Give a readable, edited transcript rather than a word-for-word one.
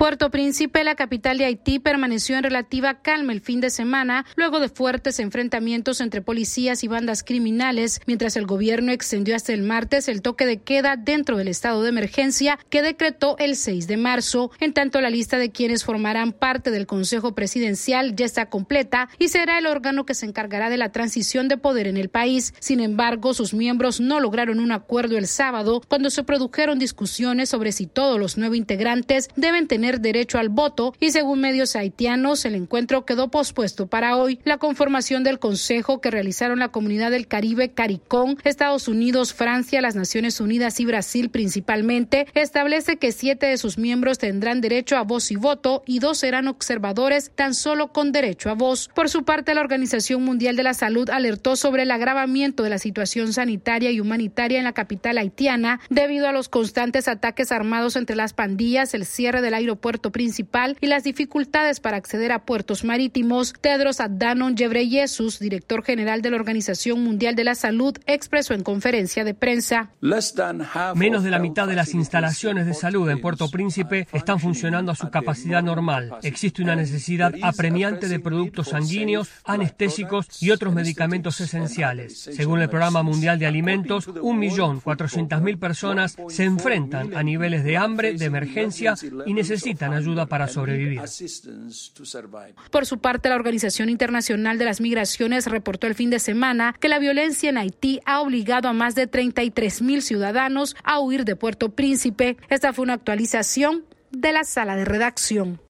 Puerto Príncipe, la capital de Haití, permaneció en relativa calma el fin de semana, luego de fuertes enfrentamientos entre policías y bandas criminales, mientras el gobierno extendió hasta el martes el toque de queda dentro del estado de emergencia que decretó el 6 de marzo. En tanto, la lista de quienes formarán parte del Consejo Presidencial ya está completa y será el órgano que se encargará de la transición de poder en el país. Sin embargo, sus miembros no lograron un acuerdo el sábado cuando se produjeron discusiones sobre si todos los 9 integrantes deben tener derecho al voto y, según medios haitianos, el encuentro quedó pospuesto para hoy. La conformación del Consejo, que realizaron la Comunidad del Caribe, CARICOM, Estados Unidos, Francia, las Naciones Unidas y Brasil principalmente, establece que 7 de sus miembros tendrán derecho a voz y voto y 2 serán observadores tan solo con derecho a voz. Por su parte, la Organización Mundial de la Salud alertó sobre el agravamiento de la situación sanitaria y humanitaria en la capital haitiana debido a los constantes ataques armados entre las pandillas, el cierre del aeropuerto principal y las dificultades para acceder a puertos marítimos. Tedros Adhanom Ghebreyesus, director general de la Organización Mundial de la Salud, expresó en conferencia de prensa: menos de la mitad de las instalaciones de salud en Puerto Príncipe están funcionando a su capacidad normal. Existe una necesidad apremiante de productos sanguíneos, anestésicos y otros medicamentos esenciales. Según el Programa Mundial de Alimentos, 1.400.000 personas se enfrentan a niveles de hambre de emergencia y necesitan ayuda para sobrevivir. Por su parte, la Organización Internacional de las Migraciones reportó el fin de semana que la violencia en Haití ha obligado a más de 33.000 ciudadanos a huir de Puerto Príncipe. Esta fue una actualización de la sala de redacción.